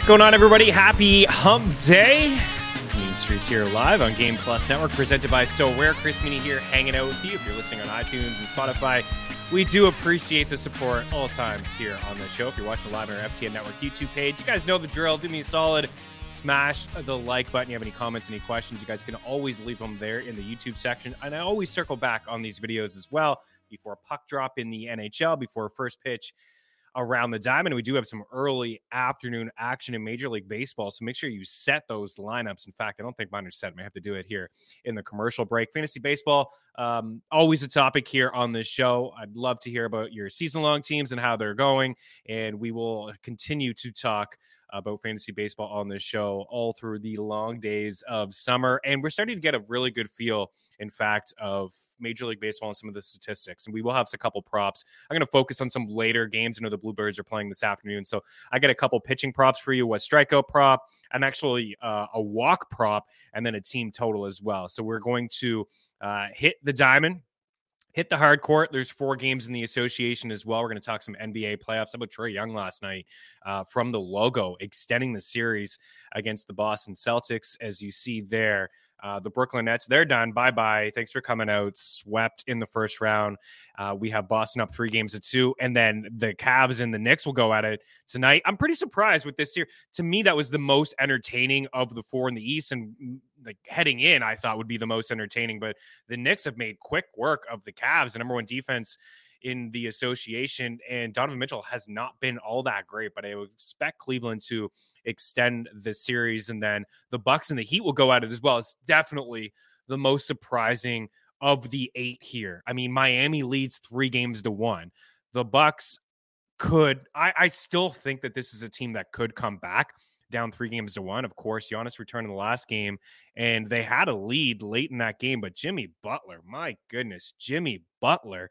What's going on, everybody? Happy Hump Day. Mean Streets here live on Game Plus Network, presented by So Rare. Chris Meany here, hanging out with you. If you're listening on iTunes and Spotify, we do appreciate the support all times here on the show. If you're watching live on our FTN Network YouTube page, you guys know the drill. Do me a solid. Smash the like button. You have any comments, any questions, you guys can always leave them there in the YouTube section. And I always circle back on these videos as well before puck drop in the NHL, before first pitch around the diamond. We do have some early afternoon action in Major League Baseball, so make sure you set those lineups. In fact, I don't think mine are set. I may have to do it here in the commercial break. Fantasy baseball, always a topic here on this show. I'd love to hear about your season-long teams and how they're going, and we will continue to talk about fantasy baseball on this show all through the long days of summer. And we're starting to get a really good feel, in fact, of Major League Baseball and some of the statistics. And we will have a couple props. I'm going to focus on some later games. I know the Bluebirds are playing this afternoon, so I got a couple pitching props for you, a strikeout prop, and actually a walk prop, and then a team total as well. So we're going to hit the diamond, hit the hard court. There's 4 games in the association as well. We're going to talk some NBA playoffs. How about Trae Young last night from the logo, extending the series against the Boston Celtics, as you see there. The Brooklyn Nets, they're done. Bye-bye. Thanks for coming out. Swept in the first round. We have Boston up 3-2, and then the Cavs and the Knicks will go at it tonight. I'm pretty surprised with this series. To me, that was the most entertaining of the 4 in the East, and like heading in, I thought would be the most entertaining. But the Knicks have made quick work of the Cavs, the number 1 defense in the association, and Donovan Mitchell has not been all that great, but I would expect Cleveland to extend the series, and then the Bucks and the Heat will go at it as well. It's definitely the most surprising of the 8 here. I mean, Miami leads 3-1. The Bucks could, I still think that this is a team that could come back down 3-1. Of course, Giannis returned in the last game, and they had a lead late in that game, but Jimmy Butler, my goodness, Jimmy Butler,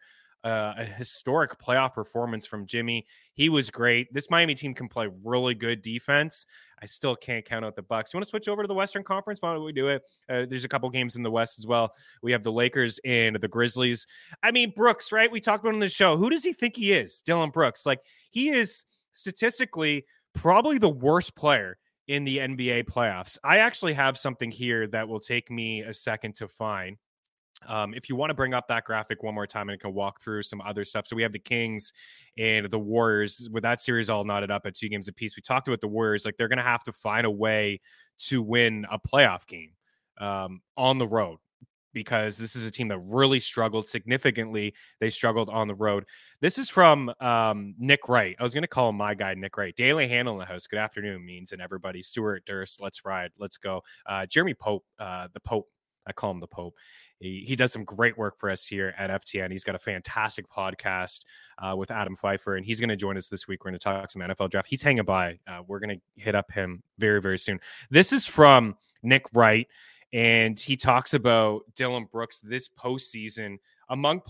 a historic playoff performance from Jimmy. He was great. This Miami team can play really good defense. I still can't count out the Bucks. You want to switch over to the Western Conference? Why don't we do it? There's a couple games in the West as well. We have the Lakers and the Grizzlies. I mean, Brooks, right? We talked about him on the show. Who does he think he is? Dillon Brooks. Like, he is statistically probably the worst player in the NBA playoffs. I actually have something here that will take me a second to find. If you want to bring up that graphic one more time, and I can walk through some other stuff. So we have the Kings and the Warriors with that series all knotted up at 2 games apiece. We talked about the Warriors. Like, they're going to have to find a way to win a playoff game on the road, because this is a team that really struggled significantly. They struggled on the road. This is from Nick Wright. I was going to call him my guy, Nick Wright. Daily Handle in the house. Good afternoon, Means, and everybody. Stuart Durst, let's ride. Let's go. Jeremy Pope, the Pope. I call him the Pope. He does some great work for us here at FTN. He's got a fantastic podcast with Adam Pfeiffer, and he's going to join us this week. We're going to talk some NFL draft. He's hanging by. We're going to hit up him very, very soon. This is from Nick Wright, and he talks about Dillon Brooks this postseason among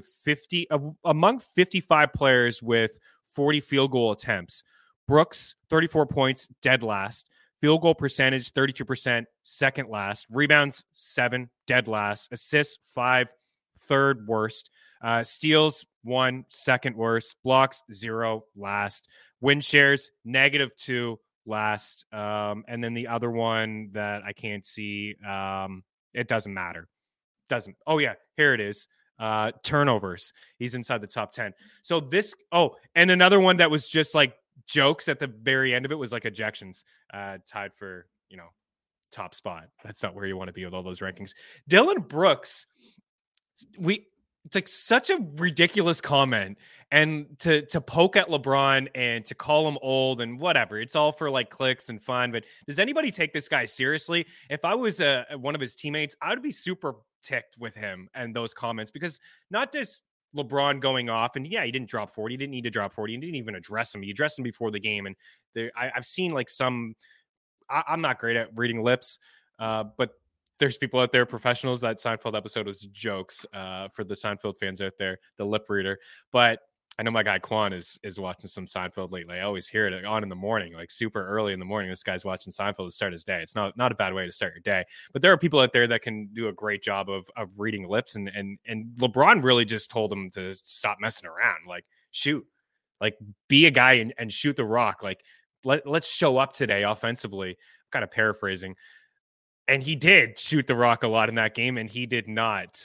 55 players with 40 field goal attempts. Brooks, 34 points, dead last. Field goal percentage, 32%, second last. Rebounds, 7, dead last. Assists, 5, third worst. Steals, 1, second worst. Blocks, 0, last. Win shares, -2, last. And then the other one that I can't see, it doesn't matter. Oh, yeah, here it is. Turnovers. He's inside the top 10. So this, and another one that was just like jokes at the very end of it was like ejections, tied for, top spot. That's not where you want to be with all those rankings. Dillon Brooks, it's like such a ridiculous comment, and to poke at LeBron and to call him old and whatever. It's all for like clicks and fun, but does anybody take this guy seriously? If I was one of his teammates, I would be super ticked with him and those comments, because not just LeBron going off, and yeah, he didn't drop 40. He didn't need to drop 40. He didn't even address him. He addressed him before the game. And I've seen like some, I'm not great at reading lips, but there's people out there, professionals. That Seinfeld episode was jokes for the Seinfeld fans out there, the lip reader. But I know my guy Quan is watching some Seinfeld lately. I always hear it on in the morning, like super early in the morning. This guy's watching Seinfeld to start his day. It's not a bad way to start your day. But there are people out there that can do a great job of reading lips. And LeBron really just told him to stop messing around. Like, shoot. Like, be a guy and shoot the rock. Like, let's show up today offensively. Kind of paraphrasing. And he did shoot the rock a lot in that game, and he did not,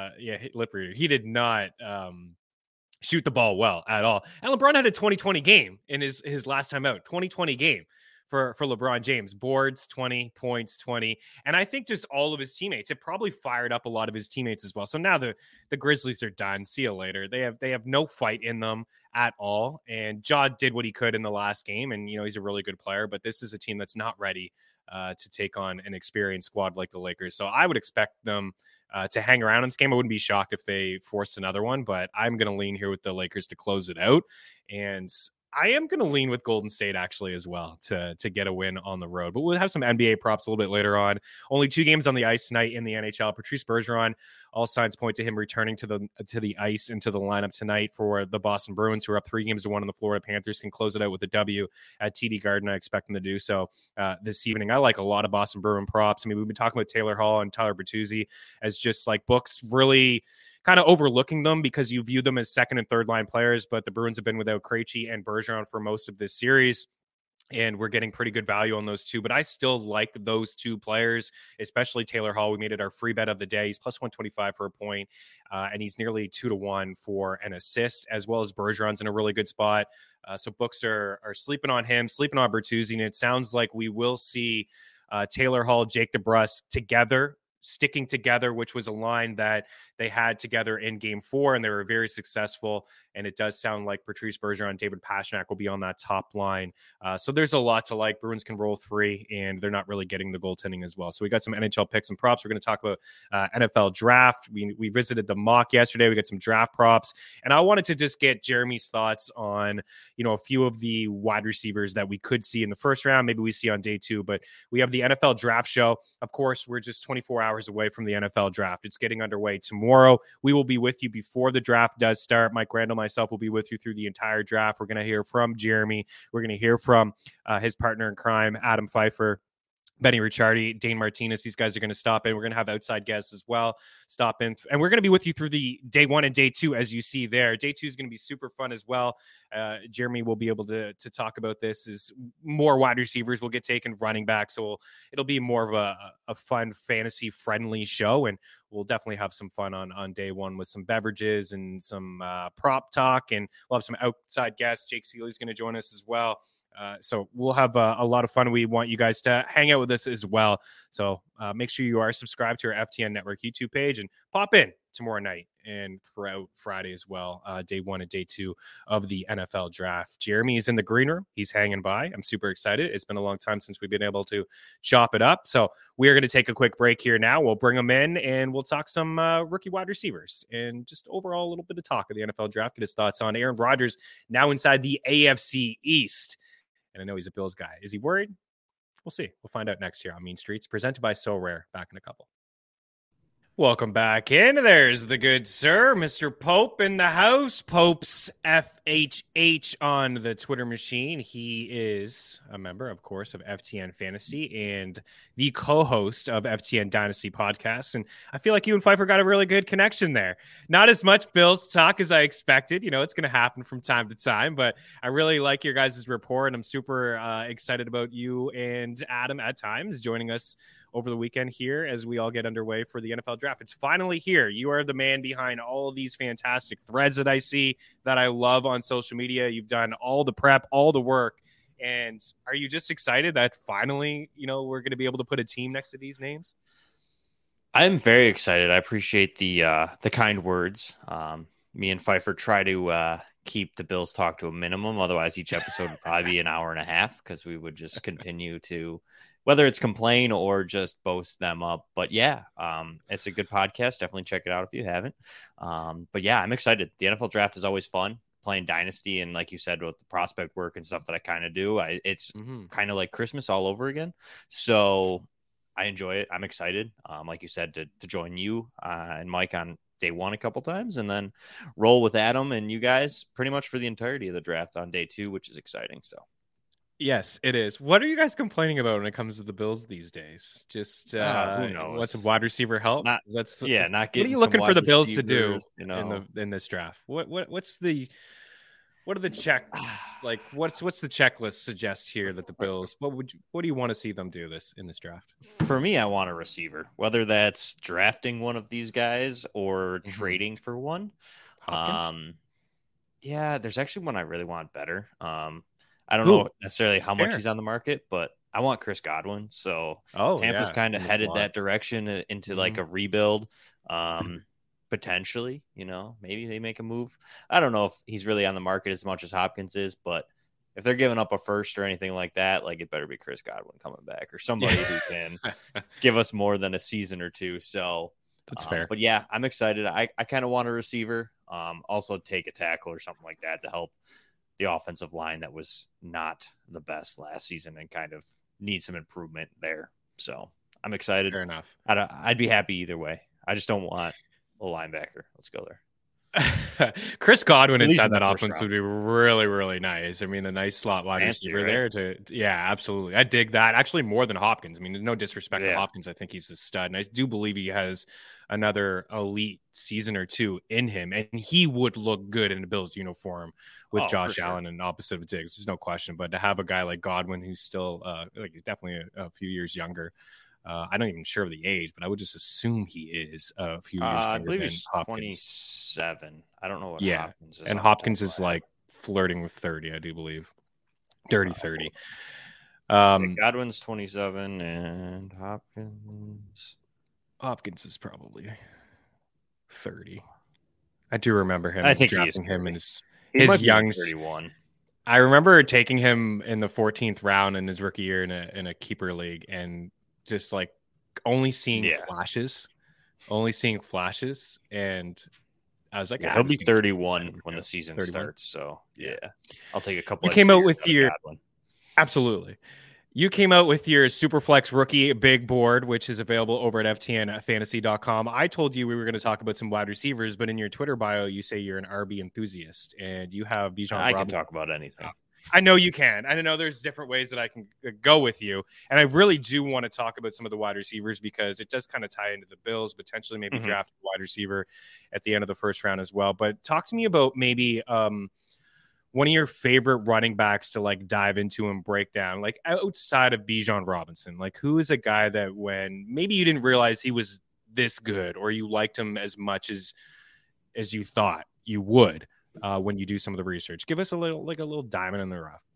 lip reader. He did not shoot the ball well at all. And LeBron had a 2020 game in his last time out, 2020 game for LeBron James. Boards, 20, points, 20. And I think just all of his teammates, it probably fired up a lot of his teammates as well. So now the Grizzlies are done. See you later. They have no fight in them at all. And Ja did what he could in the last game. And, he's a really good player, but this is a team that's not ready to take on an experienced squad like the Lakers. So I would expect them to hang around in this game. I wouldn't be shocked if they forced another one, but I'm going to lean here with the Lakers to close it out. And I am going to lean with Golden State actually as well to get a win on the road. But we'll have some NBA props a little bit later on. Only 2 games on the ice tonight in the NHL. Patrice Bergeron, all signs point to him returning to the ice into the lineup tonight for the Boston Bruins, who are up 3-1 on the Florida Panthers. Can close it out with a W at TD Garden. I expect them to do so this evening. I like a lot of Boston Bruin props. I mean, we've been talking about Taylor Hall and Tyler Bertuzzi as just like books really kind of overlooking them because you view them as second and third line players, but the Bruins have been without Krejci and Bergeron for most of this series. And we're getting pretty good value on those two. But I still like those 2 players, especially Taylor Hall. We made it our free bet of the day. He's plus 125 for a point, and he's nearly 2-1 for an assist, as well as Bergeron's in a really good spot. So books are sleeping on him, sleeping on Bertuzzi, and it sounds like we will see Taylor Hall, Jake DeBrusk sticking together, which was a line that they had together in game 4, and they were very successful. And it does sound like Patrice Bergeron, David Pastrnak will be on that top line. So there's a lot to like. Bruins can roll 3, and they're not really getting the goaltending as well. So we got some NHL picks and props. We're going to talk about NFL draft. We visited the mock yesterday. We got some draft props, and I wanted to just get Jeremy's thoughts on, a few of the wide receivers that we could see in the first round. Maybe we see on day 2, but we have the NFL draft show. Of course, we're just 24 hours away from the NFL draft. It's getting underway tomorrow. We will be with you before the draft does start. Mike Randall, myself will be with you through the entire draft. We're going to hear from Jeremy. We're going to hear from his partner in crime, Adam Pfeiffer, Benny Ricciardi, Dane Martinez. These guys are going to stop in. We're going to have outside guests as well stop in. And we're going to be with you through the day 1 and day 2, as you see there. Day 2 is going to be super fun as well. Jeremy will be able to talk about this as more wide receivers will get taken, running back. So it'll be more of a fun, fantasy-friendly show. And we'll definitely have some fun on day 1 with some beverages and some prop talk. And we'll have some outside guests. Jake Seeley is going to join us as well. So we'll have a lot of fun. We want you guys to hang out with us as well. So make sure you are subscribed to our FTN Network YouTube page and pop in tomorrow night and throughout Friday as well, day 1 and day 2 of the NFL draft. Jeremy is in the green room. He's hanging by. I'm super excited. It's been a long time since we've been able to chop it up. So we are going to take a quick break here now. We'll bring them in and we'll talk some rookie wide receivers and just overall a little bit of talk of the NFL draft. Get his thoughts on Aaron Rodgers now inside the AFC East. And I know he's a Bills guy. Is he worried? We'll see. We'll find out next year on Mean Streets, presented by So Rare. Back in a couple. Welcome back in. There's the good sir, Mr. Pope in the house. Pope's FHH on the Twitter machine. He is a member, of course, of FTN Fantasy and the co-host of FTN Dynasty Podcast. And I feel like you and Pfeiffer got a really good connection there. Not as much Bills talk as I expected. It's going to happen from time to time, but I really like your guys' rapport, and I'm super excited about you and Adam at times joining us over the weekend here as we all get underway for the NFL draft. It's finally here. You are the man behind all of these fantastic threads that I see that I love on social media. You've done all the prep, all the work. And are you just excited that finally, we're going to be able to put a team next to these names? I'm very excited. I appreciate the kind words. Me and Pfeiffer try to keep the Bills talk to a minimum. Otherwise, each episode would probably be an hour and a half because we would just continue to, whether it's complain or just boast them up. But yeah, it's a good podcast. Definitely check it out if you haven't. But yeah, I'm excited. The NFL draft is always fun. Playing Dynasty and, like you said, with the prospect work and stuff that I kind of do, it's kind of like Christmas all over again. So I enjoy it. I'm excited, like you said, to join you and Mike on day 1 a couple times, and then roll with Adam and you guys pretty much for the entirety of the draft on day 2, which is exciting. So yes, it is. What are you guys complaining about when it comes to the Bills these days? Just who knows? What's some wide receiver help? Not What getting. are you looking for the Bills to do in in this draft? What's the What are the checks like? What's the checklist suggest here that the Bills? What do you want to see them do in this draft? For me, I want a receiver, whether that's drafting one of these guys or trading for one. Hopkins? Yeah, there's actually one I really want better. I don't know necessarily how much he's on the market, but I want Chris Godwin. So Tampa's kind of headed that direction into like a rebuild. Potentially, maybe they make a move. I don't know if he's really on the market as much as Hopkins is, but if they're giving up a first or anything like that, like it better be Chris Godwin coming back or somebody who can give us more than a season or two. So that's fair. But yeah, I'm excited. I kind of want a receiver. Also take a tackle or something like that to help the offensive line that was not the best last season and kind of need some improvement there. So I'm excited. Fair enough. I'd be happy either way. I just don't want a linebacker. Let's go there. Chris Godwin inside that offense would be really, really nice. I mean, a nice slot wide receiver there. Yeah, absolutely. I dig that. Actually, more than Hopkins. I mean, no disrespect to Hopkins. I think he's a stud, and I do believe he has another elite season or two in him, and he would look good in a Bills uniform with Josh Allen and opposite of Diggs. There's no question. But to have a guy like Godwin, who's still definitely a few years younger. I don't even sure of the age, but I would just assume he is a few years younger. I believe than he's Hopkins. 27. I don't know what Hopkins is. And Hopkins is like flirting with 30, I do believe. Dirty 30. Godwin's 27 and Hopkins is probably 30. I do remember him. I think drafting him in his young 31. I remember taking him in the 14th round in his rookie year in a keeper league and just like only seeing flashes, and I was like, he'll be 31 when the season starts. So I'll take a couple. You came out with your absolutely. You came out with your Superflex rookie big board, which is available over at ftnfantasy.com. I told you we were going to talk about some wide receivers, but in your Twitter bio, you say you're an RB enthusiast and you have Bijan Robinson. I can talk about anything. I know you can. I know there's different ways that I can go with you. And I really do want to talk about some of the wide receivers because it does kind of tie into the Bills, potentially maybe draft a wide receiver at the end of the first round as well. But talk to me about maybe one of your favorite running backs to like dive into and break down, like outside of Bijan Robinson. Like who is a guy that when maybe you didn't realize he was this good or you liked him as much as you thought you would? When you do some of the research, give us a little diamond in the rough.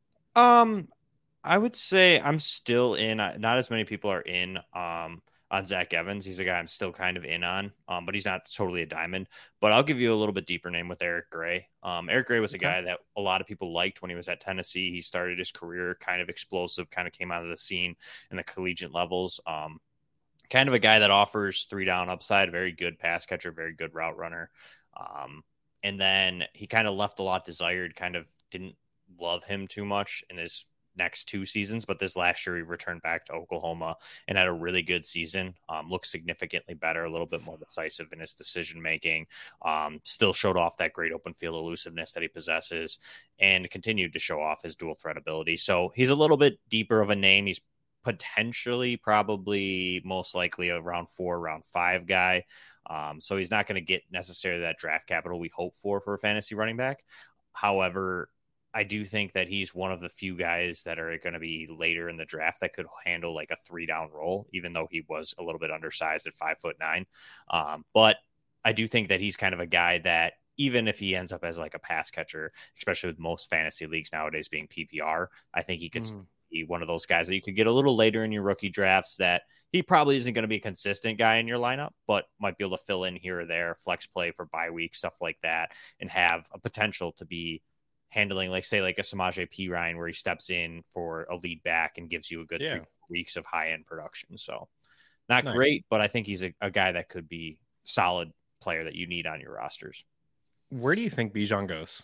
I would say I'm still in. Not as many people are in on Zach Evans. He's a guy I'm still kind of in on, but he's not totally a diamond. But I'll give you a little bit deeper name with Eric Gray. Eric Gray was a guy that a lot of people liked when he was at Tennessee. He started his career kind of explosive, kind of came out of the scene in the collegiate levels. Kind of a guy that offers 3-down upside, very good pass catcher, very good route runner. And then he kind of left a lot desired, kind of didn't love him too much in his next 2 seasons. But this last year, he returned back to Oklahoma and had a really good season. Looked significantly better, a little bit more decisive in his decision-making. Still showed off that great open field elusiveness that he possesses and continued to show off his dual threat ability. So he's a little bit deeper of a name. He's potentially probably most likely a round 4, round 5 guy. So he's not going to get necessarily that draft capital we hope for a fantasy running back. However, I do think that he's one of the few guys that are going to be later in the draft that could handle like a 3-down role, even though he was a little bit undersized at 5'9". But I do think that he's kind of a guy that even if he ends up as like a pass catcher, especially with most fantasy leagues nowadays being PPR, I think he could be one of those guys that you could get a little later in your rookie drafts that he probably isn't going to be a consistent guy in your lineup, but might be able to fill in here or there, flex play for bye week, stuff like that, and have a potential to be handling, like, say, like a Samaje Perine where he steps in for a lead back and gives you a good 3 weeks of high-end production. So not great, but I think he's a guy that could be solid player that you need on your rosters. Where do you think Bijan goes?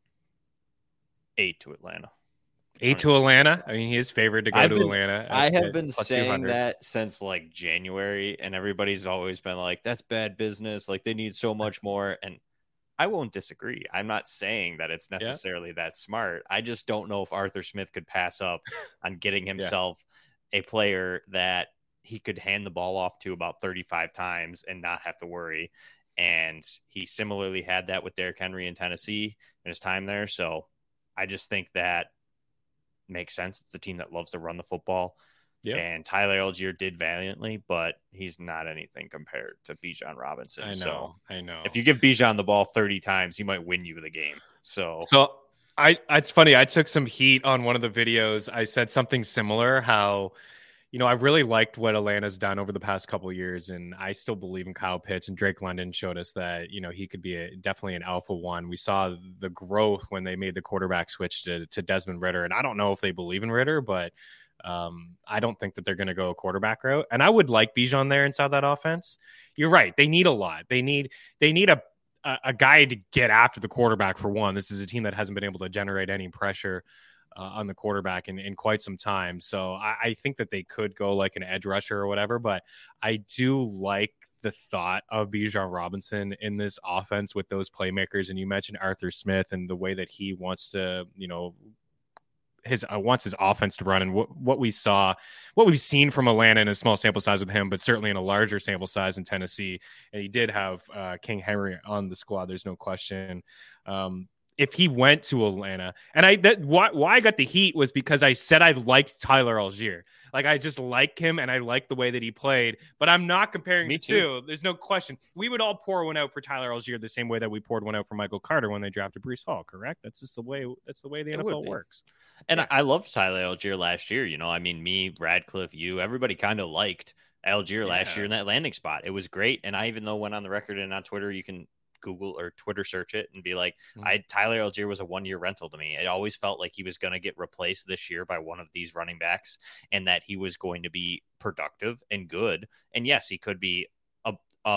8 to Atlanta. 8 to Atlanta. I mean, he is favored to go to Atlanta. I have been saying that since like January, and everybody's always been like, that's bad business. Like they need so much more. And I won't disagree. I'm not saying that it's necessarily that smart. I just don't know if Arthur Smith could pass up on getting himself a player that he could hand the ball off to about 35 times and not have to worry. And he similarly had that with Derrick Henry in Tennessee in his time there. So I just think that makes sense. It's a team that loves to run the football. Yep. And Tyler Algier did valiantly, but he's not anything compared to Bijan Robinson. I know. If you give Bijan the ball 30 times, he might win you the game. So it's funny. I took some heat on one of the videos. I said something similar, how, I really liked what Atlanta's done over the past couple of years, and I still believe in Kyle Pitts, and Drake London showed us that, he could be definitely an alpha one. We saw the growth when they made the quarterback switch to Desmond Ridder, and I don't know if they believe in Ridder, but I don't think that they're going to go a quarterback route. And I would like Bijan there inside that offense. You're right. They need a lot. They need a guy to get after the quarterback for one. This is a team that hasn't been able to generate any pressure on the quarterback in quite some time. So I think that they could go like an edge rusher or whatever, but I do like the thought of Bijan Robinson in this offense with those playmakers. And you mentioned Arthur Smith and the way that he wants to, wants his offense to run, and what we've seen from Atlanta in a small sample size with him, but certainly in a larger sample size in Tennessee. And he did have King Henry on the squad. There's no question. If he went to Atlanta, and why I got the heat was because I said I liked Tyler Algier. Like, I just like him and I like the way that he played, but I'm not comparing the two. There's no question. We would all pour one out for Tyler Algier the same way that we poured one out for Michael Carter when they drafted Breece Hall, correct? That's just the way the NFL works. And yeah. I loved Tyler Algier last year. Me, Radcliffe, everybody kind of liked Algier last year in that landing spot. It was great. And I even though went on the record and on Twitter, you can Google or Twitter search it and be like, Tyler Algier was a 1-year rental to me. It always felt like he was going to get replaced this year by one of these running backs and that he was going to be productive and good. And yes, he could be a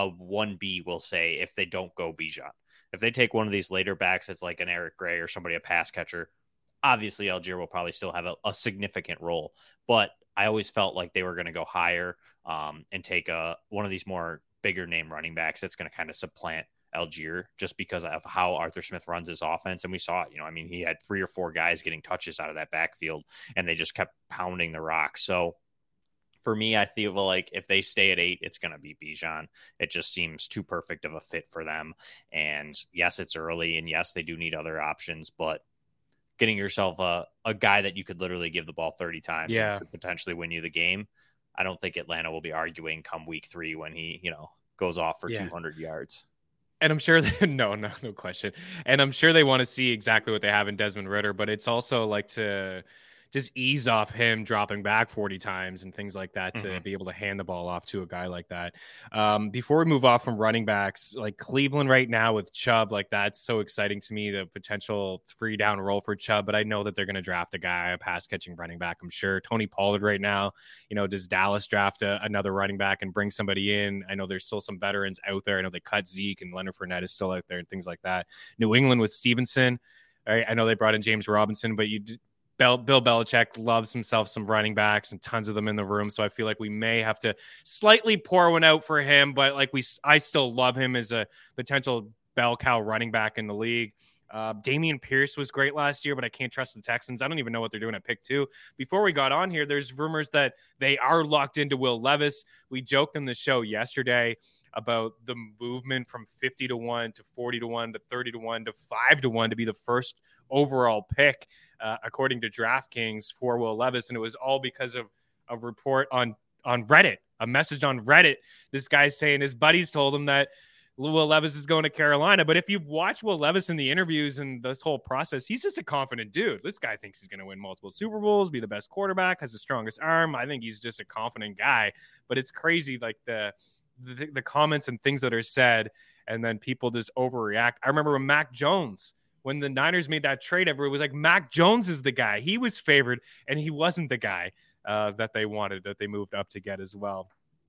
1B, we'll say, if they don't go Bijan. If they take one of these later backs as like an Eric Gray or somebody, a pass catcher, obviously Algier will probably still have a significant role. But I always felt like they were going to go higher and take one of these more bigger name running backs that's going to kind of supplant Algier just because of how Arthur Smith runs his offense. And we saw it, he had 3 or 4 guys getting touches out of that backfield and they just kept pounding the rock. So for me, I feel like if they stay at 8, it's going to be Bijan. It just seems too perfect of a fit for them. And yes, it's early and yes, they do need other options, but getting yourself a guy that you could literally give the ball 30 times and could potentially win you the game. I don't think Atlanta will be arguing come week 3 when he, goes off for 200 yards. And I'm sure no question. And I'm sure they want to see exactly what they have in Desmond Ridder, but it's also like to just ease off him dropping back 40 times and things like that to be able to hand the ball off to a guy like that. Before we move off from running backs, like Cleveland right now with Chubb, like that's so exciting to me, the potential 3-down role for Chubb, but I know that they're going to draft a guy, a pass catching running back. I'm sure Tony Pollard right now, does Dallas draft another running back and bring somebody in? I know there's still some veterans out there. I know they cut Zeke and Leonard Fournette is still out there and things like that. New England with Stevenson. I know they brought in James Robinson, but Bill Belichick loves himself some running backs and tons of them in the room. So I feel like we may have to slightly pour one out for him, but I still love him as a potential bell cow running back in the league. Dameon Pierce was great last year, but I can't trust the Texans. I don't even know what they're doing at pick 2. Before we got on here, there's rumors that they are locked into Will Levis. We joked on the show yesterday about the movement from 50-1 to 40-1 to 30-1 to 5-1 to be the first overall pick, according to DraftKings, for Will Levis. And it was all because of a report on Reddit, a message on Reddit. This guy's saying his buddies told him that Will Levis is going to Carolina. But if you've watched Will Levis in the interviews and this whole process, he's just a confident dude. This guy thinks he's going to win multiple Super Bowls, be the best quarterback, has the strongest arm. I think he's just a confident guy. But it's crazy, like the comments and things that are said, and then people just overreact. I remember when Mac Jones, when the Niners made that trade, everyone was like, Mac Jones is the guy. He was favored, and he wasn't the guy that they wanted, that they moved up to get as well.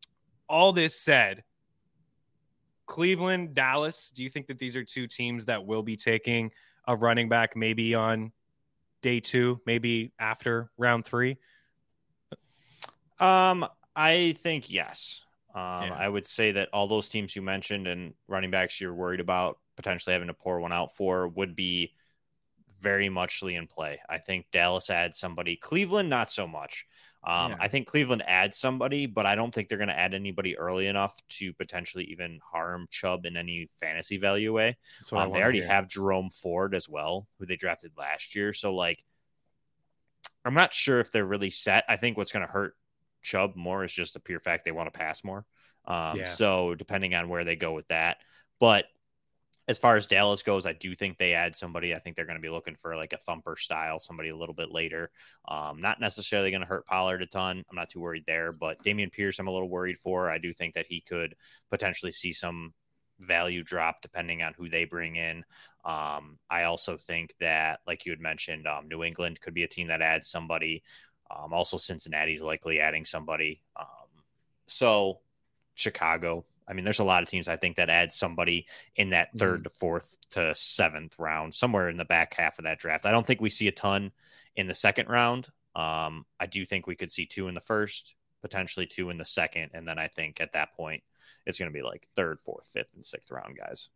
All this said, Cleveland, Dallas, do you think that these are 2 teams that will be taking a running back maybe on day 2, maybe after round 3? I think yes. I would say that all those teams you mentioned and running backs you're worried about potentially having to pour one out for would be very muchly in play. I think Dallas adds somebody. Cleveland, not so much. I think Cleveland adds somebody, but I don't think they're going to add anybody early enough to potentially even harm Chubb in any fantasy value way. They already have Jerome Ford as well, who they drafted last year. So, like, I'm not sure if they're really set. I think what's going to hurt Chubb more is just the pure fact they want to pass more. So depending on where they go with that. But as far as Dallas goes, I do think they add somebody. I think they're going to be looking for like a thumper style, somebody a little bit later. Not necessarily going to hurt Pollard a ton. I'm not too worried there, but Dameon Pierce, I'm a little worried for. I do think that he could potentially see some value drop depending on who they bring in. I also think that, like you had mentioned, New England could be a team that adds somebody. Also, Cincinnati's likely adding somebody. So Chicago. I mean, there's a lot of teams I think that add somebody in that third to fourth to seventh round, somewhere in the back half of that draft. I don't think we see a ton in the second round. I do think we could see 2 in the first, potentially 2 in the second. And then I think at that point, it's going to be like third, fourth, fifth, and sixth round guys.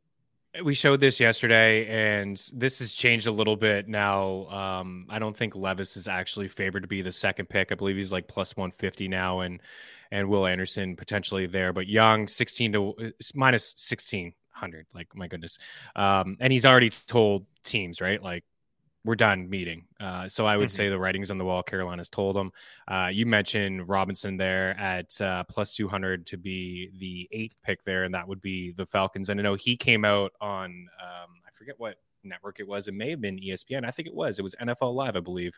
We showed this yesterday, and this has changed a little bit now. I don't think Levis is actually favored to be the second pick. I believe he's like plus 150 now, and Will Anderson potentially there. But Young, 16 to minus 1,600. Like, my goodness. And he's already told teams, right? Like, we're done meeting. So I would say the writing's on the wall. Carolina's told them. You mentioned Robinson there at plus 200 to be the 8th pick there, and that would be the Falcons. And I know he came out on, I forget what network it was. It may have been ESPN. I think it was. It was NFL Live, I believe.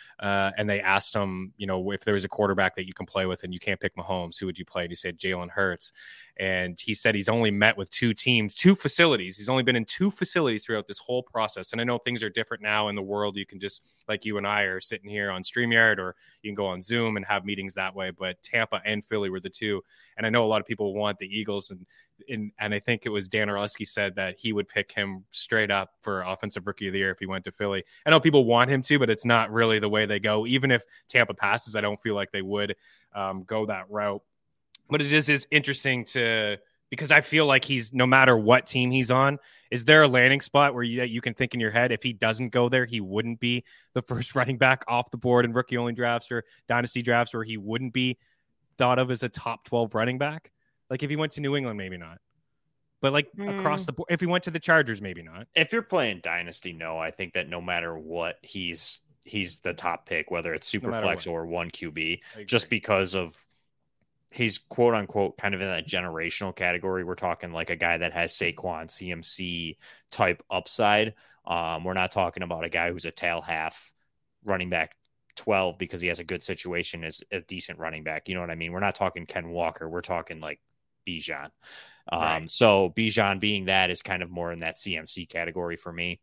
And they asked him, you know, if there was a quarterback that you can play with and you can't pick Mahomes, who would you play? And he said Jalen Hurts. And he said he's only met with 2 teams, 2 facilities. He's only been in 2 facilities throughout this whole process. And I know things are different now in the world. You can just, like you and I are sitting here on StreamYard, or you can go on Zoom and have meetings that way. But Tampa and Philly were the 2. And I know a lot of people want the Eagles, and I think it was Dan Orlowski said that he would pick him straight up for Offensive Rookie of the Year if he went to Philly. I know people want him to, but it's not really the way they go. Even if Tampa passes, I don't feel like they would go that route. But it just is interesting because I feel like he's, no matter what team he's on, is there a landing spot where you can think in your head, if he doesn't go there, he wouldn't be the first running back off the board in rookie-only drafts or dynasty drafts, or he wouldn't be thought of as a top 12 running back? Like, if he went to New England, maybe not. But like across the board, if he went to the Chargers, maybe not. If you're playing dynasty, no. I think that no matter what, he's the top pick, whether it's super flex or 1 QB, just because of he's quote unquote kind of in that generational category. We're talking like a guy that has Saquon CMC type upside. We're not talking about a guy who's a tail half running back 12 because he has a good situation as a decent running back. You know what I mean? We're not talking Ken Walker. We're talking like Bijan. Right. So Bijan being that is kind of more in that CMC category for me.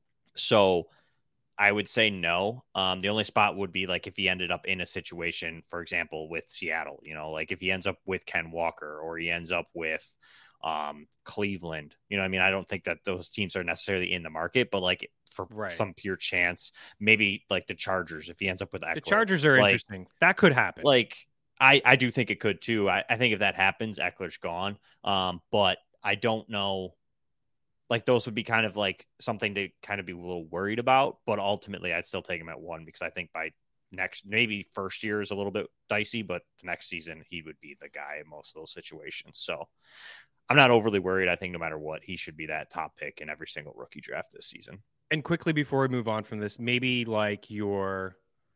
So I would say no. The only spot would be like if he ended up in a situation, for example, with Seattle, you know, like if he ends up with Ken Walker or he ends up with Cleveland, you know what I mean? I don't think that those teams are necessarily in the market, but like for some pure chance, maybe like the Chargers, if he ends up with Eckler. The Chargers are interesting. That could happen. Like, I do think it could too. I think if that happens, Eckler's gone. But I don't know. Like, those would be kind of like something to kind of be a little worried about. But ultimately, I'd still take him at 1 because I think by maybe first year is a little bit dicey, but the next season he would be the guy in most of those situations. So I'm not overly worried. I think no matter what, he should be that top pick in every single rookie draft this season. And quickly before we move on from this, maybe like your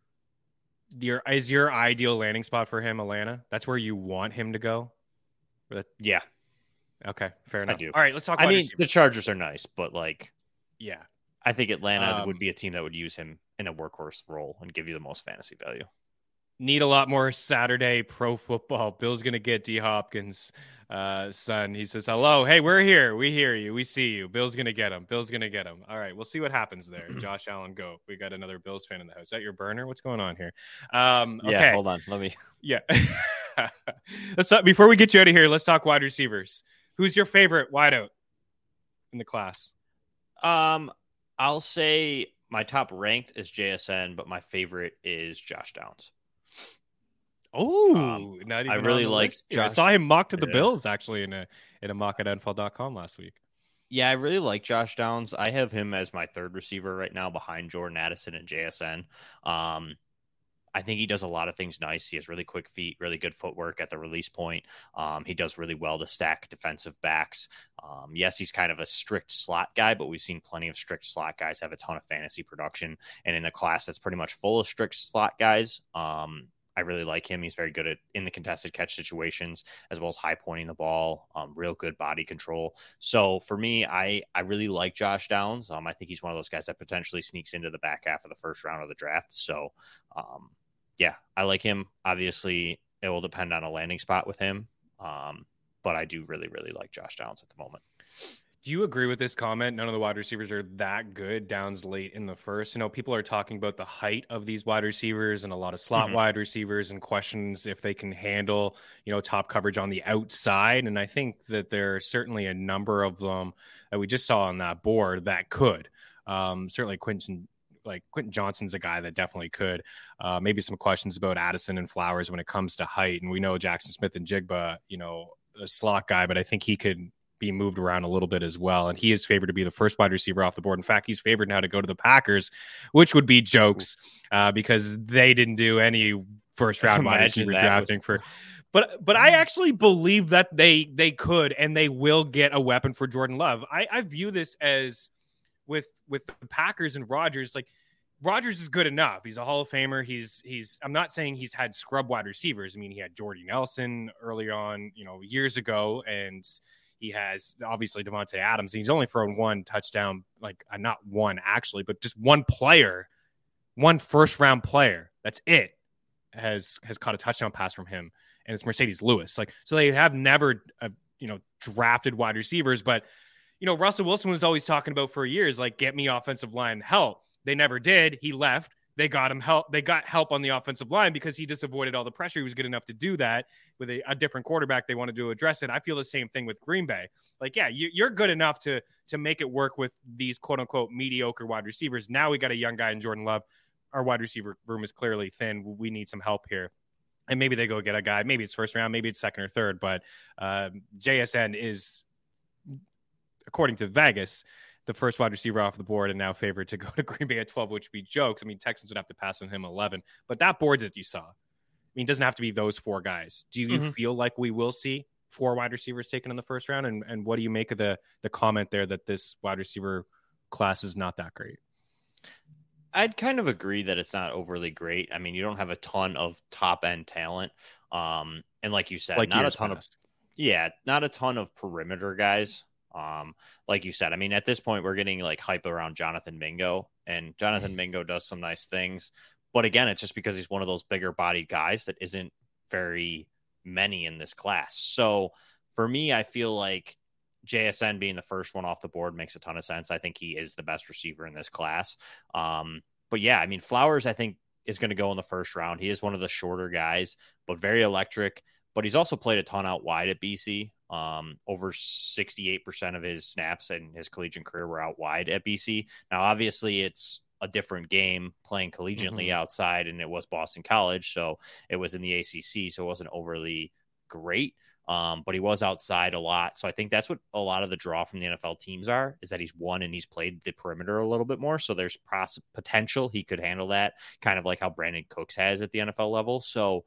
ideal landing spot for him Atlanta? That's where you want him to go? Yeah. Okay, fair enough. I do. All right, let's talk about the Chargers are nice, but like, yeah, I think Atlanta would be a team that would use him in a workhorse role and give you the most fantasy value. Need a lot more Saturday pro football. Bill's going to get D. Hopkins' son. He says, hello. Hey, we're here. We hear you. We see you. Bill's going to get him. Bill's going to get him. All right, we'll see what happens there. Josh Allen, go. We got another Bills fan in the house. Is that your burner? What's going on here? Okay. Yeah, hold on. Let me. Yeah. Let's talk, before we get you out of here, let's talk wide receivers. Who's your favorite wideout in the class? I'll say my top ranked is JSN, but my favorite is Josh Downs. Oh, I really like Josh. I saw him mock to the Bills actually in a mock at NFL.com last week. Yeah, I really like Josh Downs. I have him as my third receiver right now behind Jordan Addison and JSN. I I think he does a lot of things nice. He has really quick feet, really good footwork at the release point. He does really well to stack defensive backs. Yes, he's kind of a strict slot guy, but we've seen plenty of strict slot guys have a ton of fantasy production. And in a class that's pretty much full of strict slot guys, I really like him. He's very good at in the contested catch situations, as well as high pointing the ball, real good body control. So for me, I really like Josh Downs. I think he's one of those guys that potentially sneaks into the back half of the first round of the draft. So yeah, I like him. Obviously, it will depend on a landing spot with him. But I do really, really like Josh Downs at the moment. Do you agree with this comment? None of the wide receivers are that good. Downs late in the first. You know, people are talking about the height of these wide receivers and a lot of slot wide receivers and questions if they can handle, you know, top coverage on the outside. And I think that there are certainly a number of them that we just saw on that board that could. Certainly Quentin Johnston's a guy that definitely could. Maybe some questions about Addison and Flowers when it comes to height. And we know Jackson Smith and Jigba, you know, a slot guy, but I think he could be moved around a little bit as well. And he is favored to be the first wide receiver off the board. In fact, he's favored now to go to the Packers, which would be jokes because they didn't do any first round wide receiver drafting for. But I actually believe that they could and they will get a weapon for Jordan Love. I view this as with the Packers and Rodgers, like Rodgers is good enough. He's a Hall of Famer. He's I'm not saying he's had scrub wide receivers. I mean, he had Jordy Nelson early on, you know, years ago, and he has obviously Devontae Adams. He's only thrown one touchdown, like not one actually, but just one player, one first round player. That's it. Has caught a touchdown pass from him, and it's Mercedes Lewis. Like, so they have never, drafted wide receivers, but you know, Russell Wilson was always talking about for years, like, get me offensive line help. They never did. He left. They got him help. They got help on the offensive line because he just avoided all the pressure. He was good enough to do that with a different quarterback. They wanted to address it. I feel the same thing with Green Bay. Like, yeah, you're good enough to make it work with these quote unquote mediocre wide receivers. Now we got a young guy in Jordan Love. Our wide receiver room is clearly thin. We need some help here. And maybe they go get a guy. Maybe it's first round. Maybe it's second or third. But JSN is, according to Vegas, the first wide receiver off the board and now favored to go to Green Bay at 12, which would be jokes. I mean, Texans would have to pass on him 11. But that board that you saw, I mean, it doesn't have to be those four guys. Do you feel like we will see four wide receivers taken in the first round? And what do you make of the comment there that this wide receiver class is not that great? I'd kind of agree that it's not overly great. I mean, you don't have a ton of top-end talent. And like you said, not a ton of perimeter guys. Like you said, I mean, at this point, we're getting like hype around Jonathan Mingo, and Jonathan Mingo does some nice things. But again, it's just because he's one of those bigger bodied guys that isn't very many in this class. So for me, I feel like JSN being the first one off the board makes a ton of sense. I think he is the best receiver in this class. But yeah, I mean, Flowers, I think, is going to go in the first round. He is one of the shorter guys, but very electric. But he's also played a ton out wide at BC. Over 68% of his snaps in his collegiate career were out wide at BC. Now, obviously, it's a different game playing collegiately outside, and it was Boston College, so it was in the ACC, so it wasn't overly great. But he was outside a lot. So I think that's what a lot of the draw from the NFL teams is that he's won and he's played the perimeter a little bit more. So there's potential he could handle that, kind of like how Brandon Cooks has at the NFL level. So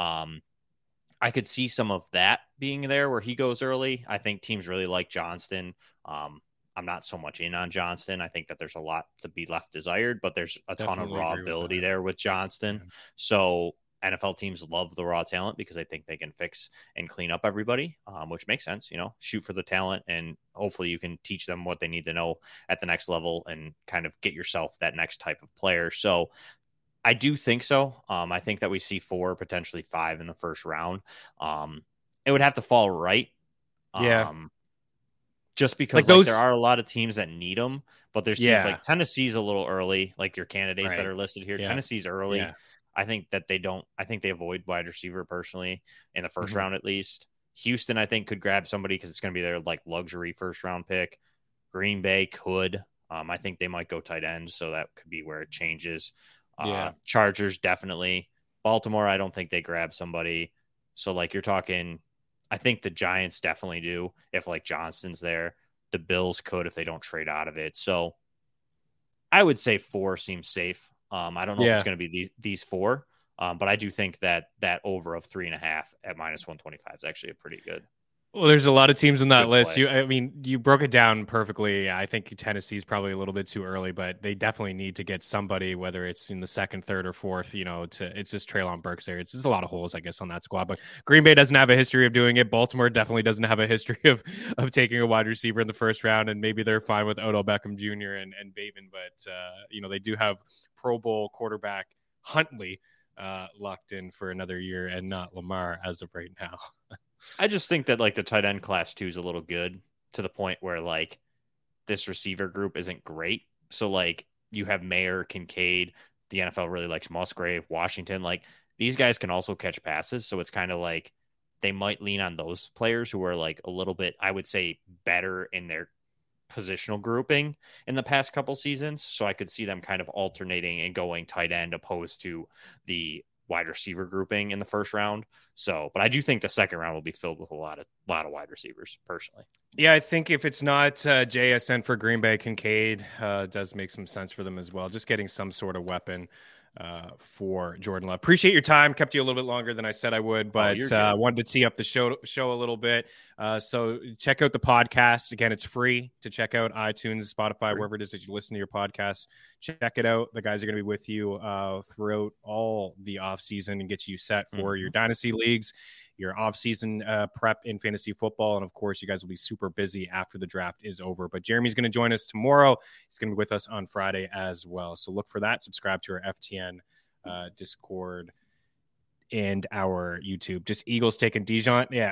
I could see some of that being there where he goes early. I think teams really like Johnston. I'm not so much in on Johnston. I think that there's a lot to be left desired, but there's a ton of raw ability there with Johnston. Yeah. So NFL teams love the raw talent because they think they can fix and clean up everybody, which makes sense. You know, shoot for the talent, and hopefully you can teach them what they need to know at the next level and kind of get yourself that next type of player. So I do think so. I think that we see 4, potentially 5 in the first round. It would have to fall right. Yeah. Just because there are a lot of teams that need them, but there's teams like Tennessee's a little early, like your candidates that are listed here. Yeah. Tennessee's early. Yeah. I think that I think they avoid wide receiver personally in the first round, at least. Houston, I think, could grab somebody because it's going to be their like luxury first round pick. Green Bay could. I think they might go tight end, so that could be where it changes. Chargers, definitely. Baltimore, I don't think they grab somebody. So like you're talking, I think the Giants definitely do if like Johnston's there. The Bills could if they don't trade out of it. So I would say 4 seems safe. I don't know if it's going to be these 4. But I do think that over of 3.5 at -125 is actually a pretty good. Well, there's a lot of teams in that list. Play. You broke it down perfectly. I think Tennessee's probably a little bit too early, but they definitely need to get somebody, whether it's in the second, third, or fourth. It's just Treylon Burks there. It's just a lot of holes, I guess, on that squad. But Green Bay doesn't have a history of doing it. Baltimore definitely doesn't have a history of taking a wide receiver in the first round, and maybe they're fine with Odell Beckham Jr. and Bateman, but they do have Pro Bowl quarterback Huntley locked in for another year, and not Lamar as of right now. I just think that like the tight end class 2 is a little good to the point where like this receiver group isn't great. So like you have Mayer, Kincaid, the NFL really likes Musgrave, Washington. Like these guys can also catch passes. So it's kind of like they might lean on those players who are like a little bit, I would say, better in their positional grouping in the past couple seasons. So I could see them kind of alternating and going tight end opposed to the wide receiver grouping in the first round. So, but I do think the second round will be filled with a lot of wide receivers personally. Yeah, I think if it's not JSN for Green Bay, Kincaid does make some sense for them as well. Just getting some sort of weapon for Jordan Love. Appreciate your time. Kept you a little bit longer than I said I would, but wanted to tee up the show a little bit. So check out the podcast. Again, it's free to check out iTunes, Spotify, wherever it is that you listen to your podcasts. Check it out. The guys are going to be with you throughout all the off season and get you set for your dynasty leagues, your off-season prep in fantasy football. And, of course, you guys will be super busy after the draft is over. But Jeremy's going to join us tomorrow. He's going to be with us on Friday as well. So look for that. Subscribe to our FTN Discord and our YouTube. Just Eagles taking Dijon. Yeah,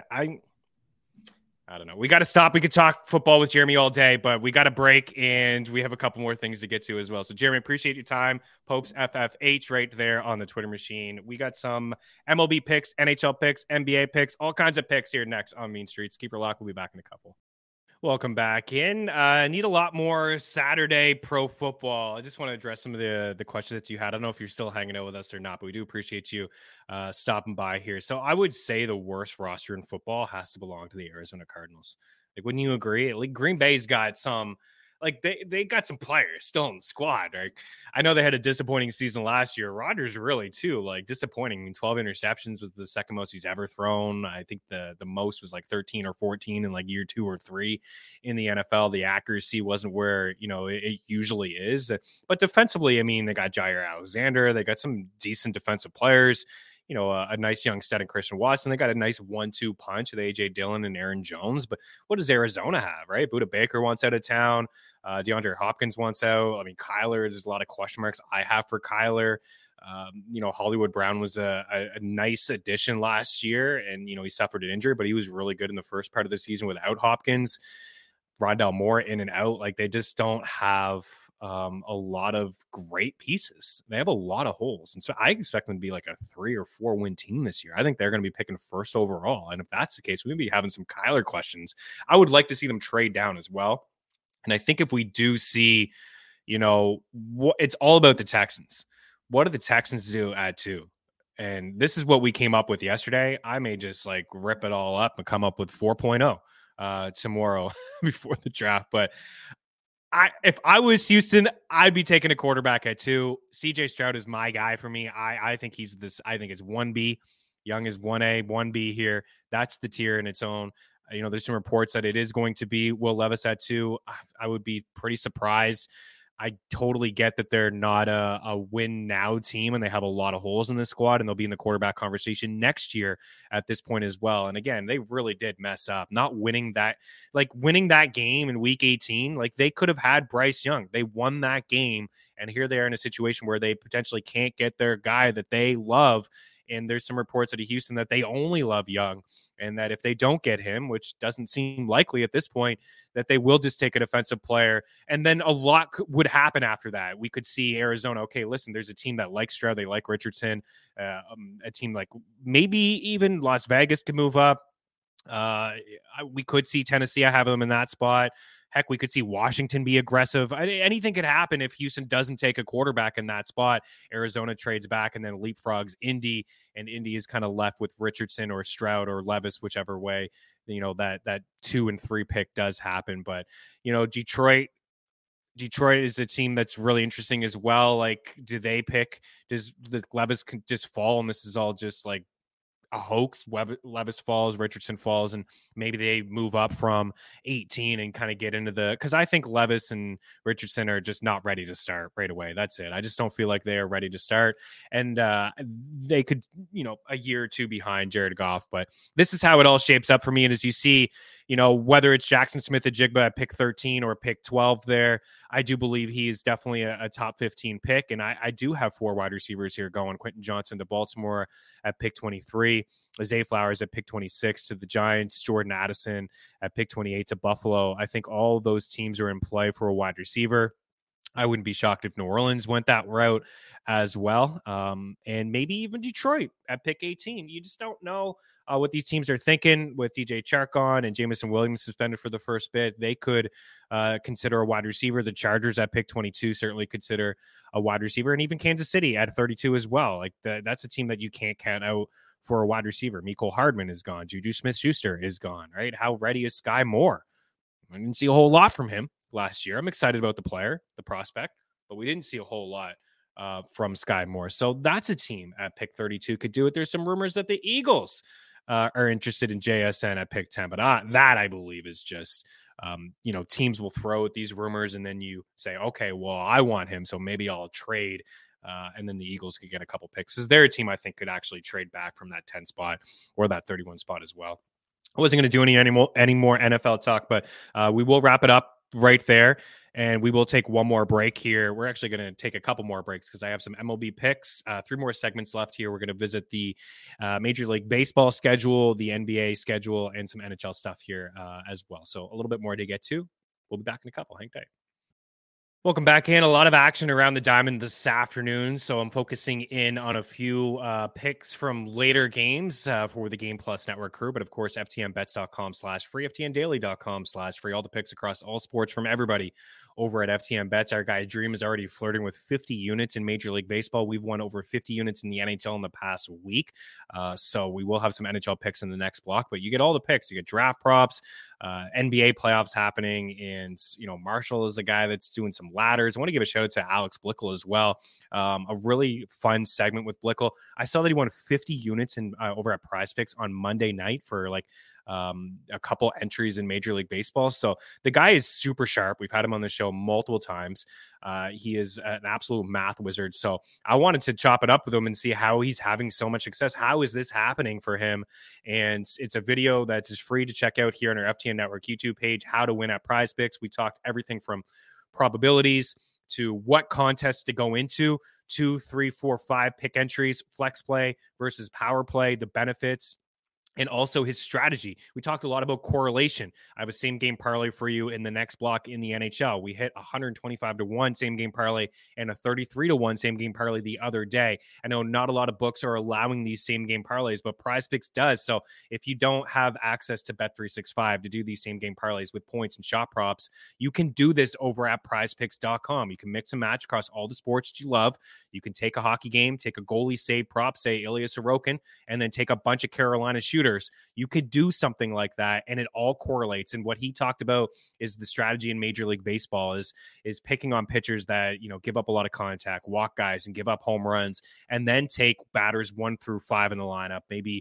I don't know. We got to stop. We could talk football with Jeremy all day, but we got a break, and we have a couple more things to get to as well. So, Jeremy, appreciate your time. Popes FFH right there on the Twitter machine. We got some MLB picks, NHL picks, NBA picks, all kinds of picks here next on Mean Streets. Keep your lock. We'll be back in a couple. Welcome back in. Need a lot more Saturday pro football. I just want to address some of the questions that you had. I don't know if you're still hanging out with us or not, but we do appreciate you stopping by here. So I would say the worst roster in football has to belong to the Arizona Cardinals. Like, wouldn't you agree? Like, Green Bay's got some, like they got some players still in the squad, right? I know they had a disappointing season last year. Rodgers really too, like disappointing. I mean, 12 interceptions was the second most he's ever thrown. I think the most was like 13 or 14 in like year 2 or 3 in the NFL. The accuracy wasn't where, it usually is. But defensively, I mean, they got Jair Alexander. They got some decent defensive players. A nice young stud in Christian Watson. They got a nice 1-2 punch with A.J. Dillon and Aaron Jones. But what does Arizona have, right? Buda Baker wants out of town. DeAndre Hopkins wants out. I mean, Kyler, there's a lot of question marks I have for Kyler. Hollywood Brown was a nice addition last year, and, he suffered an injury, but he was really good in the first part of the season without Hopkins. Rondell Moore in and out. Like, they just don't have a lot of great pieces. They have a lot of holes. And so I expect them to be like a 3 or 4 win team this year. I think they're going to be picking first overall. And if that's the case, we're going to be having some Kyler questions. I would like to see them trade down as well. And I think if we do see, it's all about the Texans. What do the Texans do at 2? And this is what we came up with yesterday. I may just like rip it all up and come up with 4.0 tomorrow before the draft. But if I was Houston, I'd be taking a quarterback at 2. CJ Stroud is my guy for me. I think he's this. I think it's 1B. Young is 1A, 1B here. That's the tier in its own. There's some reports that it is going to be Will Levis at 2. I would be pretty surprised. I totally get that they're not a win now team and they have a lot of holes in this squad, and they'll be in the quarterback conversation next year at this point as well. And again, they really did mess up not winning that game in week 18. Like, they could have had Bryce Young. They won that game, and here they are in a situation where they potentially can't get their guy that they love. And there's some reports out of Houston that they only love Young, and that if they don't get him, which doesn't seem likely at this point, that they will just take a defensive player. And then a lot would happen after that. We could see Arizona, okay, listen, there's a team that likes Stroud. They like Richardson. A team like maybe even Las Vegas could move up. We could see Tennessee. I have them in that spot. Heck, we could see Washington be aggressive. Anything could happen if Houston doesn't take a quarterback in that spot. Arizona trades back and then leapfrogs Indy, and Indy is kind of left with Richardson or Stroud or Levis, whichever way, that 2 and 3 pick does happen. But, Detroit, Detroit is a team that's really interesting as well. Like, do they pick? Does the Levis just fall, and this is all just like a hoax? Levis falls, Richardson falls, and maybe they move up from 18 and kind of get into because I think Levis and Richardson are just not ready to start right away. That's it. I just don't feel like they are ready to start, and they could, a year or two behind Jared Goff. But this is how it all shapes up for me. And as you see, whether it's Jackson Smith-Njigba at pick 13 or pick 12 there, I do believe he is definitely a top 15 pick. And I do have 4 wide receivers here going. Quentin Johnson to Baltimore at pick 23, Zay Flowers at pick 26 to the Giants, Jordan Addison at pick 28 to Buffalo. I think all those teams are in play for a wide receiver. I wouldn't be shocked if New Orleans went that route as well. And maybe even Detroit at pick 18. You just don't know what these teams are thinking with DJ Chark gone and Jameson Williams suspended for the first bit. They could consider a wide receiver. The Chargers at pick 22 certainly consider a wide receiver, and even Kansas City at 32 as well. Like that's a team that you can't count out for a wide receiver. Mecole Hardman is gone. Juju Smith-Schuster is gone, right? How ready is Sky Moore? I didn't see a whole lot from him last year. I'm excited about the player, the prospect, but we didn't see a whole lot from Sky Moore. So that's a team at pick 32 could do it. There's some rumors that the Eagles are interested in JSN at pick 10, but that I believe is just, teams will throw at these rumors and then you say, okay, well, I want him, so maybe I'll trade. And then the Eagles could get a couple picks. Is there a team I think could actually trade back from that 10 spot or that 31 spot as well? I wasn't going to do any more NFL talk, but we will wrap it up right there, and we will take one more break here. We're actually going to take a couple more breaks because I have some MLB picks, 3 more segments left here. We're going to visit the Major League Baseball schedule, the NBA schedule, and some NHL stuff here as well. So a little bit more to get to. We'll be back in a couple. Hang tight. Welcome back in. A lot of action around the diamond this afternoon, so I'm focusing in on a few picks from later games for the Game Plus Network crew, but of course, ftnbets.com/free, ftndaily.com/free, all the picks across all sports from everybody over at FTN Bets. Our guy Dream is already flirting with 50 units in Major League Baseball. We've won over 50 units in the NHL in the past week, so we will have some NHL picks in the next block, but you get all the picks. You get draft props, NBA playoffs happening, and Marshall is a guy that's doing some ladders. I want to give a shout out to Alex Blickel as well. A really fun segment with Blickel. I saw that he won 50 units in over at Prize Picks on Monday night for a couple entries in Major League Baseball. So the guy is super sharp. We've had him on the show multiple times. He is an absolute math wizard. So I wanted to chop it up with him and see how he's having so much success. How is this happening for him? And it's a video that is free to check out here on our FTN Network YouTube page, How to Win at Prize Picks. We talked everything from probabilities to what contests to go into, 2, 3, 4, 5 pick entries, flex play versus power play, the benefits, and also his strategy. We talked a lot about correlation. I have a same game parlay for you in the next block in the NHL. We hit 125-1 same game parlay and a 33-1 same game parlay the other day. I know not a lot of books are allowing these same game parlays, but Prize Picks does. So if you don't have access to Bet365 to do these same game parlays with points and shot props, you can do this over at prizepicks.com. You can mix and match across all the sports that you love. You can take a hockey game, take a goalie save prop, say Ilya Sorokin, and then take a bunch of Carolina shooters. You could do something like that, and it all correlates. And what he talked about is the strategy in Major League Baseball is picking on pitchers that give up a lot of contact, walk guys, and give up home runs, and then take batters 1 through 5 in the lineup, maybe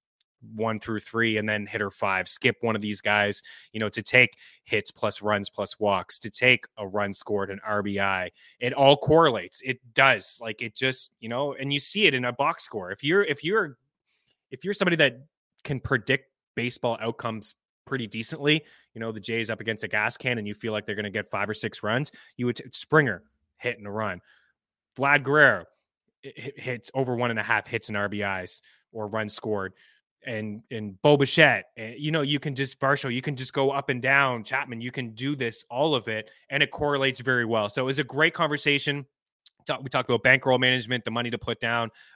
1 through 3, and then hitter 5. Skip one of these guys, to take hits plus runs plus walks, to take a run scored, an RBI. It all correlates. It does. It just, and you see it in a box score. If you're somebody that can predict baseball outcomes pretty decently, the Jays up against a gas can and you feel like they're going to get 5 or 6 runs, you would Springer hit and a run, Vlad Guerrero hits over 1.5 hits and RBIs or runs scored, and Bo Bichette, you can just Varsho, you can just go up and down, Chapman, you can do this, all of it, and it correlates very well. So it was a great conversation. We talked about bankroll management, the money to put down,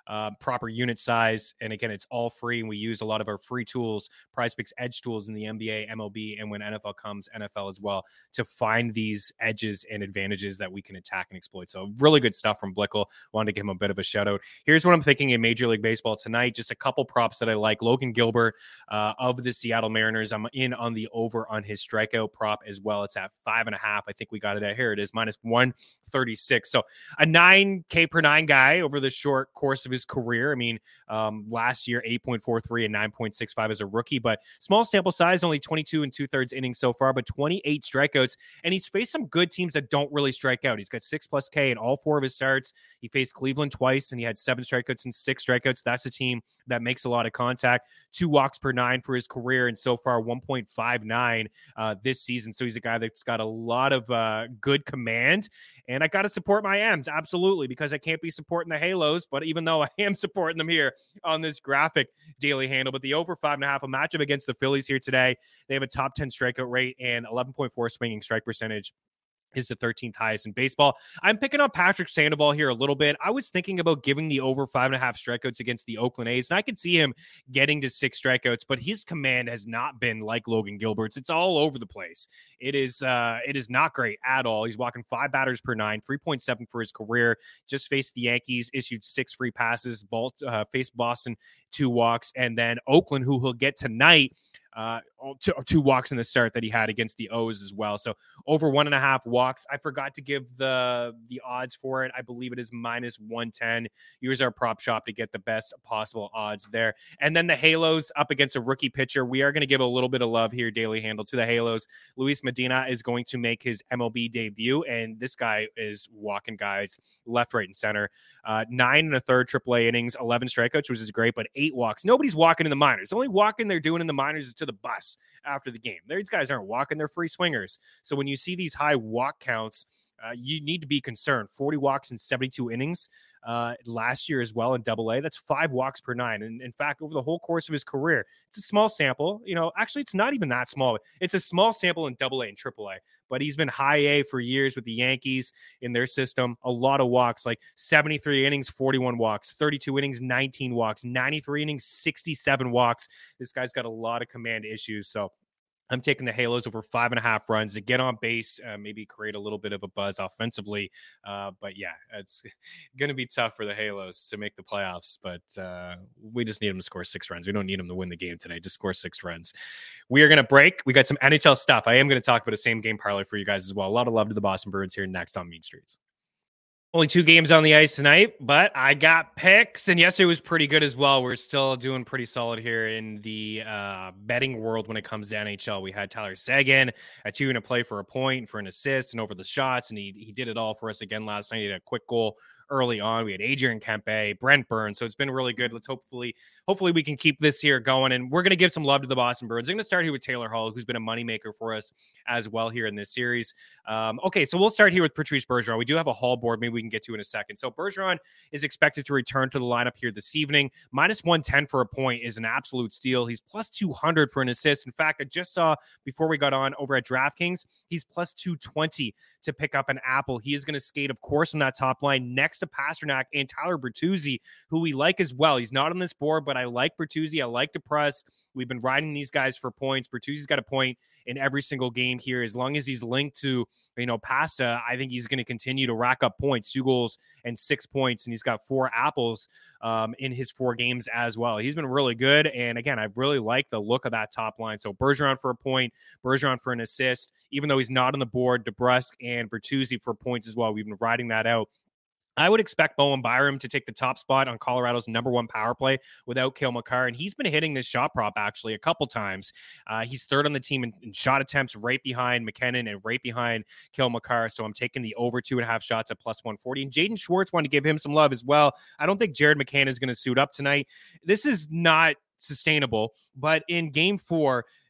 proper unit size. And again, it's all free. And we use a lot of our free tools, PrizePicks edge tools in the NBA, MLB, and when NFL comes, NFL as well, to find these edges and advantages that we can attack and exploit. So really good stuff from Blickle. Wanted to give him a bit of a shout out. Here's what I'm thinking in Major League Baseball tonight. Just a couple props that I like. Logan Gilbert of the Seattle Mariners. I'm in on the over on his strikeout prop as well. It's at 5.5. I think we got it at, here it is, minus 136. So a 9K per 9 guy over the short course of his career. I mean, last year, 8.43 and 9.65 as a rookie, but small sample size, only 22 and 2/3 innings so far, but 28 strikeouts. And he's faced some good teams that don't really strike out. He's got 6+ K in all 4 of his starts. He faced Cleveland twice and he had 7 strikeouts and 6 strikeouts. That's a team that makes a lot of contact. 2 walks per 9 for his career, and so far 1.59 this season. So he's a guy that's got a lot of good command, and I got to support my M's, absolutely, because I can't be supporting the Halos, but even though I am supporting them here on this graphic daily handle. But the over 5.5, a matchup against the Phillies here today. They have a top 10 strikeout rate and 11.4 swinging strike percentage. Is the 13th highest in baseball. I'm picking up Patrick Sandoval here a little bit. I was thinking about giving the over 5.5 strikeouts against the Oakland A's, and I could see him getting to 6 strikeouts, but his command has not been like Logan Gilbert's. It's all over the place. It is not great at all. He's walking 5 batters per 9, 3.7 for his career. Just faced the Yankees, issued 6 free passes, faced Boston 2 walks, and then Oakland, who he'll get tonight, 2 walks in the start that he had against the O's as well. So over 1.5 walks. I forgot to give the odds for it. I believe it is minus 110. Use our prop shop to get the best possible odds there. And then the Halos up against a rookie pitcher. We are going to give a little bit of love here, daily handle, to the Halos. Luis Medina is going to make his MLB debut, and this guy is walking guys left, right, and center. 9 1/3 AAA innings, 11 strikeouts, which is great, but 8 walks. Nobody's walking in the minors. The only walking they're doing in the minors is to the bus after the game. These guys aren't walking, they're free swingers. So when you see these high walk counts, you need to be concerned. 40 walks in 72 innings last year as well in AA. That's 5 walks per 9. And in fact, over the whole course of his career, it's a small sample. Actually, it's not even that small. It's a small sample in AA and AAA. But he's been high A for years with the Yankees in their system. A lot of walks, like 73 innings, 41 walks, 32 innings, 19 walks, 93 innings, 67 walks. This guy's got a lot of command issues. So I'm taking the Halos over 5.5 runs to get on base, maybe create a little bit of a buzz offensively. But yeah, it's going to be tough for the Halos to make the playoffs, but we just need them to score 6 runs. We don't need them to win the game today. Just score 6 runs. We are going to break. We got some NHL stuff. I am going to talk about a same game parlay for you guys as well. A lot of love to the Boston Bruins here next on Mean Streets. Only 2 games on the ice tonight, but I got picks, and yesterday was pretty good as well. We're still doing pretty solid here in the betting world when it comes to NHL. We had Tyler Seguin at 2 and a play for a point, for an assist, and over the shots, and he did it all for us again last night. He had a quick goal early on. We had Adrian Kempe, Brent Burns, so it's been really good. Let's hopefully we can keep this here going, and we're going to give some love to the Boston Bruins. I'm going to start here with Taylor Hall, who's been a moneymaker for us as well here in this series. Okay, so we'll start here with Patrice Bergeron. We do have a Hall board. Maybe we can get to in a second. So Bergeron is expected to return to the lineup here this evening. Minus 110 for a point is an absolute steal. He's plus 200 for an assist. In fact, I just saw before we got on over at DraftKings, he's plus 220 to pick up an apple. He is going to skate, of course, in that top line next to Pastrnak and Tyler Bertuzzi, who we like as well. He's not on this board, but I like Bertuzzi. I like DePress. We've been riding these guys for points. Bertuzzi's got a point in every single game here. As long as he's linked to, Pasta, I think he's going to continue to rack up points, 2 goals and 6 points, and he's got 4 apples in his 4 games as well. He's been really good, and again, I really like the look of that top line. So Bergeron for a point, Bergeron for an assist, even though he's not on the board, DeBrusque and Bertuzzi for points as well. We've been riding that out. I would expect Bowen Byram to take the top spot on Colorado's number 1 power play without Cale Makar, and he's been hitting this shot prop actually a couple times. He's 3rd on the team in shot attempts, right behind McKinnon and right behind Cale Makar, so I'm taking the over 2.5 shots at plus 140. And Jaden Schwartz, wanted to give him some love as well. I don't think Jared McCann is going to suit up tonight. This is not sustainable, but in game 4,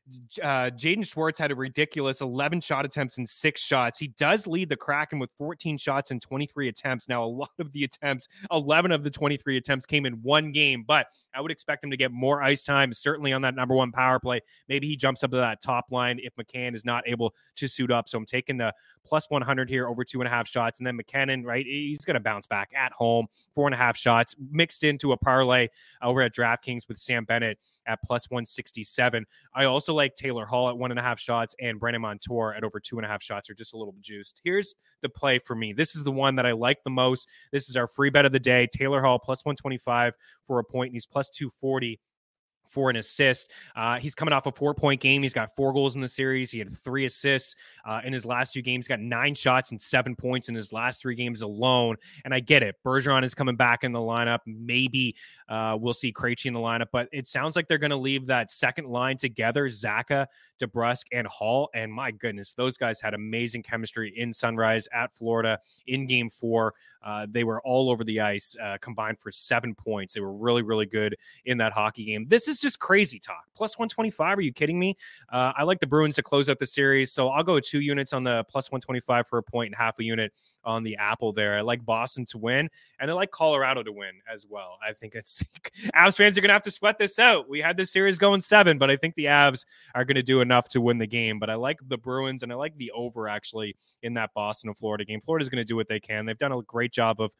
Jaden Schwartz had a ridiculous 11 shot attempts and 6 shots. He does lead the Kraken with 14 shots and 23 attempts. Now, a lot of the attempts, 11 of the 23 attempts came in one game, but I would expect him to get more ice time, certainly on that number one power play. Maybe he jumps up to that top line if McCann is not able to suit up. So I'm taking the plus 100 here over 2.5 shots. And then McKinnon, right, he's going to bounce back at home, 4.5 shots, mixed into a parlay over at DraftKings with Sam Bennett at plus 167. I also like Taylor Hall at 1.5 shots and Brandon Montour at over 2.5 shots, are just a little juiced. Here's the play for me. This is the one that I like the most. This is our free bet of the day. Taylor Hall plus 125 for a point, and he's plus 240 for an assist. He's coming off a 4-point game. He's got 4 goals in the series. He had 3 assists in his last 2 games. He's got 9 shots and 7 points in his last 3 games alone. And I get it. Bergeron is coming back in the lineup. Maybe we'll see Krejci in the lineup, but it sounds like they're going to leave that second line together, Zacha, DeBrusk, and Hall. And my goodness, those guys had amazing chemistry in Sunrise at Florida in Game 4. They were all over the ice, combined for 7 points. They were really, really good in that hockey game. This is just crazy talk. Plus 125. Are you kidding me? I like the Bruins to close out the series, so I'll go 2 units on the plus 125 for a point and half a unit on the Apple there. I like Boston to win, and I like Colorado to win as well. I think it's Avs fans are going to have to sweat this out. We had this series going 7, but I think the Avs are going to do enough to win the game. But I like the Bruins, and I like the over actually in that Boston and Florida game. Florida's going to do what they can. They've done a great job of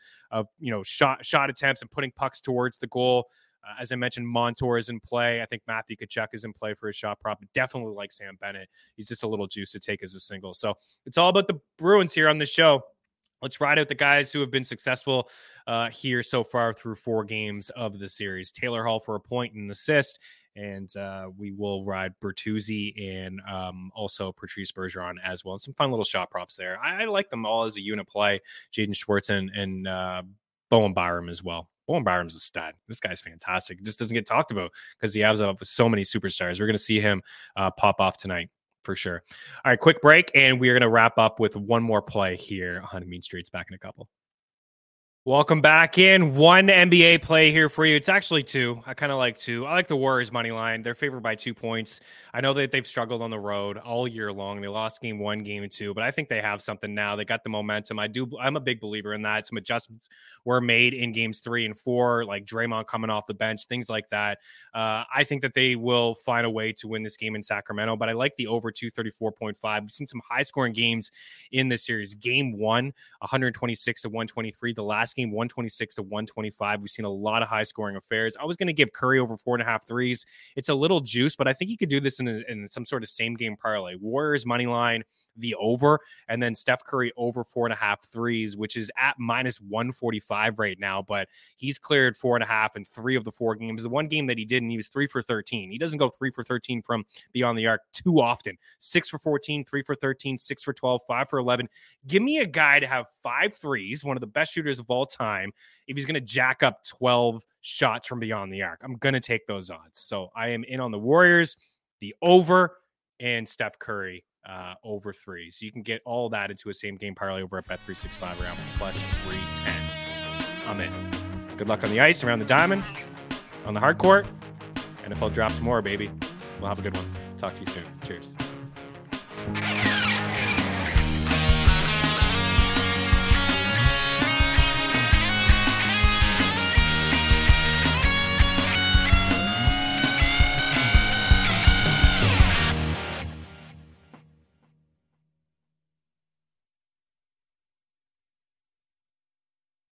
shot attempts and putting pucks towards the goal. As I mentioned, Montour is in play. I think Matthew Tkachuk is in play for a shot prop. Definitely like Sam Bennett. He's just a little juice to take as a single. So it's all about the Bruins here on the show. Let's ride out the guys who have been successful here so far through 4 games of the series. Taylor Hall for a point and an assist. And we will ride Bertuzzi and also Patrice Bergeron as well. And some fun little shot props there. I like them all as a unit play. Jaden Schwartz and Bowen Byram as well. Bowen Byram's a stud. This guy's fantastic. It just doesn't get talked about because he has so many superstars. We're going to see him pop off tonight for sure. All right, quick break, and we're going to wrap up with one more play here on Mean Streets. Back in a couple. Welcome back in. One NBA play here for you. It's actually 2. I kind of like 2. I like the Warriors money line. They're favored by 2 points. I know that they've struggled on the road all year long. They lost game 1, game 2, but I think they have something now. They got the momentum. I'm a big believer in that. Some adjustments were made in games 3 and 4, like Draymond coming off the bench, things like that. I think that they will find a way to win this game in Sacramento, but I like the over 234.5. We've seen some high scoring games in this series. Game 1, 126 to 123. The last game, 126 to 125. We've seen a lot of high scoring affairs. I was going to give Curry over 4.5 threes. It's a little juice, but I think you could do this in some sort of same game parlay. Warriors money line, the over, and then Steph Curry over 4.5 threes, which is at minus 145 right now, but he's cleared 4.5 in 3 of the 4 games. The one game that he didn't, he was 3 for 13. He doesn't go 3 for 13 from beyond the arc too often. 6 for 14, 3 for 13, 6 for 12, 5 for 11. Give me a guy to have 5 threes, one of the best shooters of all time, if he's going to jack up 12 shots from beyond the arc. I'm going to take those odds. So I am in on the Warriors, the over, and Steph Curry over 3. So you can get all that into a same game parlay over at Bet365 around plus 310. I'm in. Good luck on the ice, around the diamond, on the hard court. NFL draft tomorrow, baby. We'll have a good one. Talk to you soon. Cheers.